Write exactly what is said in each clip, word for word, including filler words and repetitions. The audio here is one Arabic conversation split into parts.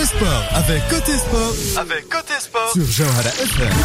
sport avec Côté Sport. Avec Côté Sport sur Jawhara إف إم.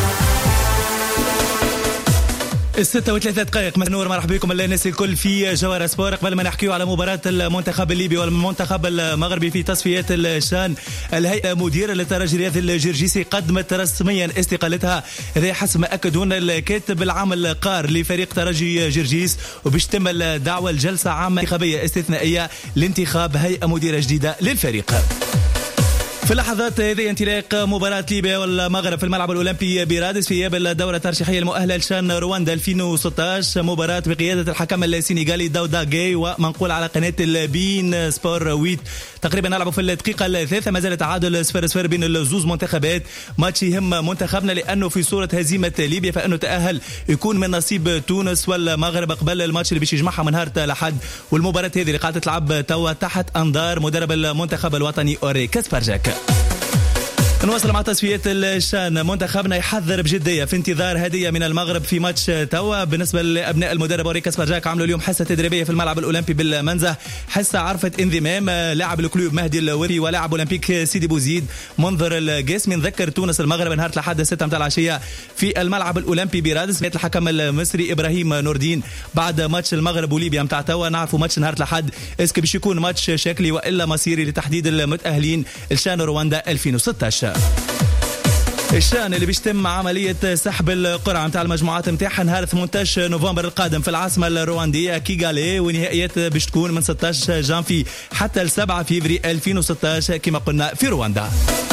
الستة وثلاثة دقائق نور. مرحبا بكم الناس الكل في جوهرة سبور. قبل ما نحكيو على مباراة المنتخب الليبي والمنتخب المغربي في تصفيات الشان، الهيئة مديرة للترجي الرياضي الجرجيسي قدمت رسميا استقالتها، هذا حسب ما أكدون الكاتب العام القار لفريق ترجي جرجيس، وباش تم الدعوة لجلسة عامة انتخابية استثنائية لانتخاب هيئة مديرة جديدة للفريق. في اللحظات هذه انطلاق مباراة ليبيا والمغرب في الملعب الأولمبي برادس في إياب الدورة الترشيحية المؤهلة لشان رواندا ألفين وستة عشر، مباراة بقيادة الحكم السنغالي داودا جاي ومنقول على قناة البين سبور ويت. تقريبا نلعب في الدقيقة الثالثة، ما زال تعادل صفر صفر بين الزوز منتخبات. ماتش يهم منتخبنا لأنه في صورة هزيمة ليبيا فإنه تأهل يكون من نصيب تونس والمغرب قبل الماتش اللي باش يجمعها من نهار لحد. والمباراة هذه اللي قاعدة تلعب توا تحت أنظار مدرب المنتخب الوطني أوري كاسبرجاك. نواصل مع تصفيات الشان. منتخبنا يحذر بجدية في انتظار هدية من المغرب في ماتش توا. بالنسبة لأبناء المدرب أوري كاسبرجاك عملوا اليوم حصة تدريبية في الملعب الأولمبي بالمنزه، حصة عرفت انضمام لاعب الكلوب مهدي الوري ولاعب أولمبيك سيدي بوزيد. منظر القاسمي نذكر تونس المغرب نهار لحد ستة متاع العشية في الملعب الأولمبي برادس. بيت الحكم المصري إبراهيم نوردين بعد ماتش المغرب وليبيا متاع توا نعرفوا ماتش نهار لحد اسك باش يكون ماتش شكلي وإلا مصيري لتحديد المتأهلين لشان رواندا ألفين وستة عشر. الشان اللي بيتم عملية سحب القرعة متاع المجموعات متاعها نهار ثمانية عشر نوفمبر القادم في العاصمة الرواندية كيغالي، ونهائيات باش تكون من ستة عشر جانفي حتى سبعة فيفري ألفين وستة عشر كما قلنا في رواندا.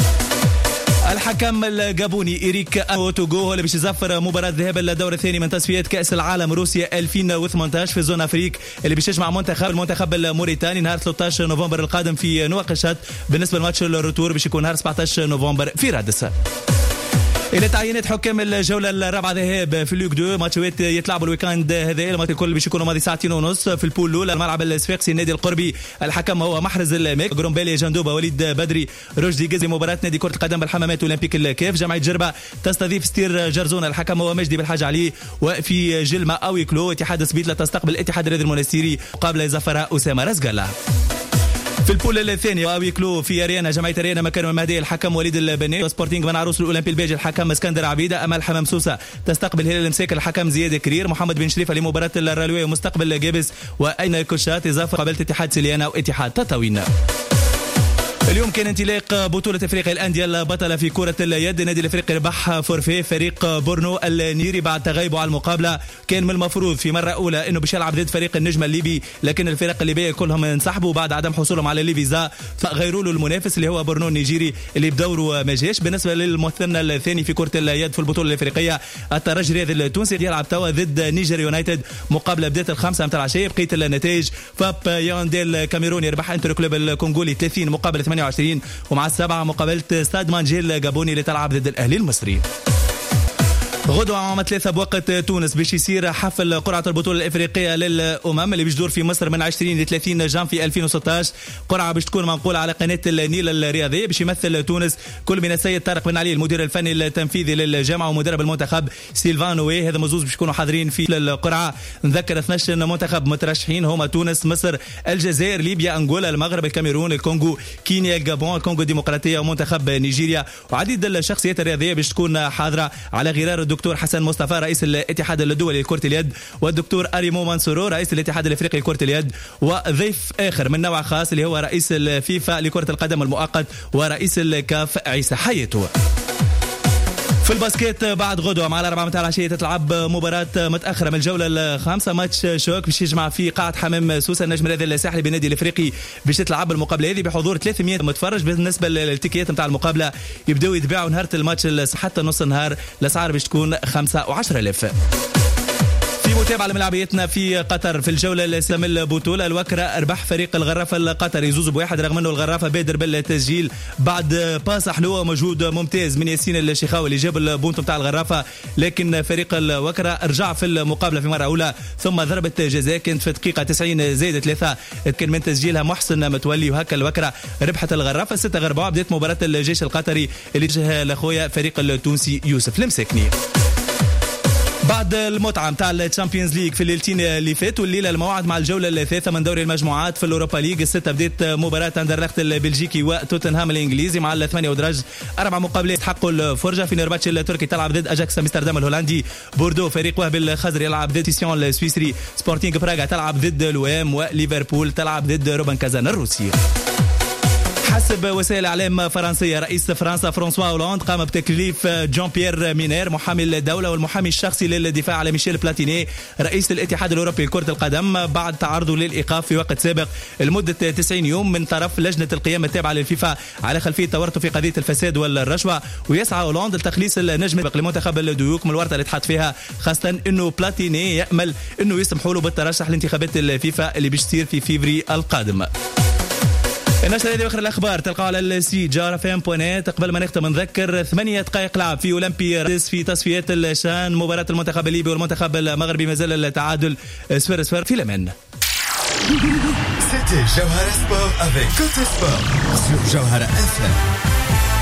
الحكم الجابوني إيريك أوتوغو هو اللي باش يزفر مباراة ذهاب الدور الثاني من تصفيات كأس العالم روسيا ألفين وثمانية عشر في زون أفريك اللي باش يجمع منتخب المنتخب الموريتاني نهار ثلاثة عشر نوفمبر القادم في نواكشوط. بالنسبة لماتش الروتور باش يكون نهار سبعة عشر نوفمبر في رادس. إلى تعيينات حكام الجولة الرابعة ذهاب في لوك دو، ماتشات يتلعبوا الويكاند هذا، الماتش الكل باش يكونوا ماضي ساعتين ونص. في البول الأولى الملعب الصفاقسي النادي القربي، الحكم هو محرز الماك جرومبالي جندوبة وليد بدري رشدي قزي. مباراة نادي كرة القدم بالحمامات أولمبيك الكاف جمعية جربة تستضيف ستير جرزون، الحكم هو مجدي بالحاج علي. وفي جلمة أو يكلو اتحاد سبيتلا تستقبل الاتحاد الرياضي المنستيري مقابل زفرة أسامة رزقلة. في البول الثاني ويكلو في اريانا جمعيه اريانا مكان المهدي الحكم وليد البني. سبورتينغ بن عروس الاولمبي الباجي الحكم اسكندر عبيده. امال حمام سوسه تستقبل هلال المساك الحكم زياد كرير. محمد بن شريفه لمباراه الرالويه ومستقبل جابس. واين كوشات اضافه قابله اتحاد سليانا واتحاد تطاوين. اليوم كان انطلاق بطولة افريقيا الاندية البطلة في كرة اليد. النادي الافريقي ربح فورفي فريق بورنو النيري بعد تغيبه على المقابلة. كان من المفروض في مرة أولى انه باش يلعب ضد فريق النجم الليبي، لكن الفرق الليبية كلهم انسحبوا بعد عدم حصولهم على الليفيزا، فغيروا له المنافس اللي هو بورنو النيجيري اللي بدوره ما جاش. بالنسبة للمثنى الثاني في كرة اليد في البطولة الافريقية، الترجي الرياضي التونسي يلعب توا ضد نيجر يونايتد مقابلة بداية الخامسة متاع العشية. بقية النتائج فاب ياوندي الكاميروني يربح انتر كلوب الكونغولي ثلاثين مقابل ثمانية وعشرين، ومع السبعة مقابلة ستاد مانجيل الجابوني اللي تلعب ضد الأهلي المصري. غدوة عام ثلاثة بوقت تونس باش يصير حفل قرعة البطولة الإفريقية للأمم اللي باش تدور في مصر من عشرين ل ثلاثين جانفي ألفين وستة عشر. قرعة باش تكون منقولة على قناة النيل الرياضية. باش يمثل تونس كل من السيد طارق بن علي المدير الفني التنفيذي للجامعة ومدرب المنتخب سيلفانوي، هذا مزوز باش يكونوا حاضرين في القرعة. نذكر اثنا عشر منتخب مترشحين هما تونس، مصر، الجزائر، ليبيا، أنغولا، المغرب، الكاميرون، الكونغو، كينيا، الجابون، الكونغو الديمقراطية ومنتخب نيجيريا. وعديد الشخصيات الرياضية باش تكون حاضرة على غرار الدكتور حسن مصطفى رئيس الاتحاد الدولي لكرة اليد، والدكتور أريمو منصورو رئيس الاتحاد الافريقي لكرة اليد، وضيف اخر من نوع خاص اللي هو رئيس الفيفا لكرة القدم المؤقت ورئيس الكاف عيسى حياتو. في الباسكيت بعد غدوة مع الأربعة متاع العشية تتلعب مباراة متأخرة من الجولة الخامسة، ماتش شوك باش يجمع في قاعة حمام سوسة النجم الرياضي الساحلي بالنادي الافريقي باش تتلعب المقابلة هذه بحضور ثلاثمية متفرج. بالنسبة للتيكيات متاع المقابلة يبداو يتباعوا نهار الماتش حتى نص النهار، الأسعار باش تكون خمسة وعشرة ألاف. في متابعة لملاعبيتنا في قطر في الجولة الأولى من البطولة، الوكرة ربح فريق الغرافة القطري زوز بواحد، رغم أنه الغرافة بادر بالتسجيل بعد باس حلوة ومجهود ممتاز من ياسين الشيخاوي اللي جاب البونت نتاع الغرافة، لكن فريق الوكرة رجع في المقابلة في مرة أولى ثم ضربة جزاء كانت في دقيقة تسعين زائد ثلاثة كان من تسجيلها محسن متولي، وهكا الوكرة ربحت الغرافة ستة غير أربعة. بدأت مباراة الجيش القطري اللي جه لأخويا فريق التونسي يوسف المساكني. بعد المتعة متاع الشامبيونز ليج في الليلتين اللي فاتوا، الليلة الموعد مع الجولة الثالثة من دوري المجموعات في الأوروبا ليج. الستة بديت مباراة أندرلخت البلجيكي وتوتنهام الإنجليزي مع الثمانية ودرج أربع مقابلات حقوا الفرجة. فينرباتش التركي تلعب ضد أجاكس أمستردام الهولندي. بوردو فريق وهب الخزري يلعب ضد تيسيون السويسري. سبورتينغ براغا تلعب ضد لوام، وليفربول تلعب ضد روبن كازان الروسي. حسب وسائل اعلام فرنسيه، رئيس فرنسا فرانسوا هولاند قام بتكليف جون بيير مينير محامي الدوله والمحامي الشخصي للدفاع على ميشيل بلاتيني رئيس الاتحاد الاوروبي لكره القدم بعد تعرضه للايقاف في وقت سابق لمده تسعين يوم من طرف لجنه القيام التابعه للفيفا على خلفيه تورطه في قضيه الفساد والرشوه. ويسعى هولاند لتخليص النجم لمنتخب الديوك من الورطه اللي تحط فيها، خاصه انه بلاتيني يامل انه يسمحوا له بالترشح لانتخابات الفيفا اللي باش تصير في فيفري القادم. النشرة هذه واخر الاخبار تلقاها على السي جار اف ام بوينت. قبل ما نختم نذكر ثمانية دقائق لعب في اولمبي رادس في تصفيات الشان. مباراة المنتخب الليبي والمنتخب المغربي مازال التعادل صفر صفر في الأمان. C'était Jawhara Sport avec Côté Sport sur Jawhara F M.